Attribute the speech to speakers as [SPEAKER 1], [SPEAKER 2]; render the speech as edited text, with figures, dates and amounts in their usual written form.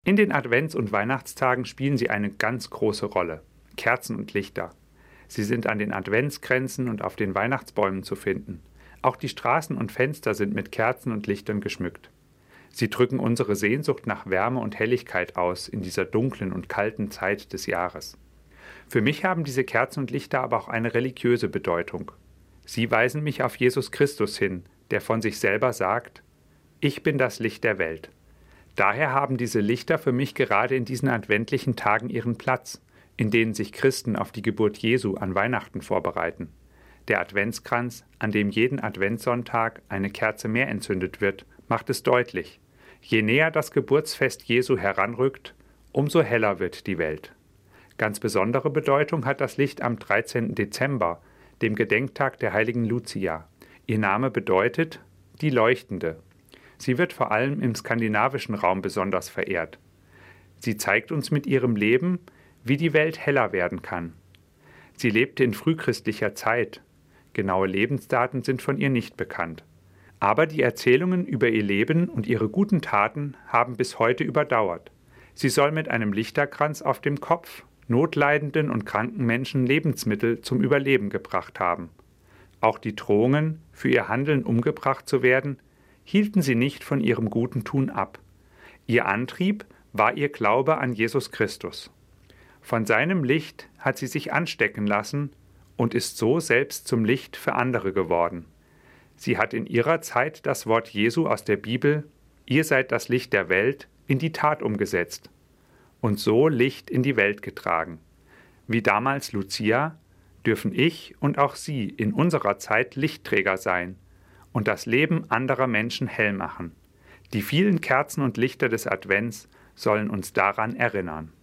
[SPEAKER 1] In den Advents- und Weihnachtstagen spielen sie eine ganz große Rolle. Kerzen und Lichter. Sie sind an den Adventskränzen und auf den Weihnachtsbäumen zu finden. Auch die Straßen und Fenster sind mit Kerzen und Lichtern geschmückt. Sie drücken unsere Sehnsucht nach Wärme und Helligkeit aus in dieser dunklen und kalten Zeit des Jahres. Für mich haben diese Kerzen und Lichter aber auch eine religiöse Bedeutung. Sie weisen mich auf Jesus Christus hin, der von sich selber sagt: Ich bin das Licht der Welt. Daher haben diese Lichter für mich gerade in diesen adventlichen Tagen ihren Platz, in denen sich Christen auf die Geburt Jesu an Weihnachten vorbereiten. Der Adventskranz, an dem jeden Adventssonntag eine Kerze mehr entzündet wird, macht es deutlich: Je näher das Geburtsfest Jesu heranrückt, umso heller wird die Welt. Ganz besondere Bedeutung hat das Licht am 13. Dezember, dem Gedenktag der heiligen Lucia. Ihr Name bedeutet die Leuchtende. Sie wird vor allem im skandinavischen Raum besonders verehrt. Sie zeigt uns mit ihrem Leben, wie die Welt heller werden kann. Sie lebte in frühchristlicher Zeit. Genaue Lebensdaten sind von ihr nicht bekannt. Aber die Erzählungen über ihr Leben und ihre guten Taten haben bis heute überdauert. Sie soll mit einem Lichterkranz auf dem Kopf notleidenden und kranken Menschen Lebensmittel zum Überleben gebracht haben. Auch die Drohungen, für ihr Handeln umgebracht zu werden, hielten sie nicht von ihrem guten Tun ab. Ihr Antrieb war ihr Glaube an Jesus Christus. Von seinem Licht hat sie sich anstecken lassen und ist so selbst zum Licht für andere geworden. Sie hat in ihrer Zeit das Wort Jesu aus der Bibel: Ihr seid das Licht der Welt, in die Tat umgesetzt und so Licht in die Welt getragen. Wie damals Lucia dürfen ich und auch Sie in unserer Zeit Lichtträger sein und das Leben anderer Menschen hell machen. Die vielen Kerzen und Lichter des Advents sollen uns daran erinnern.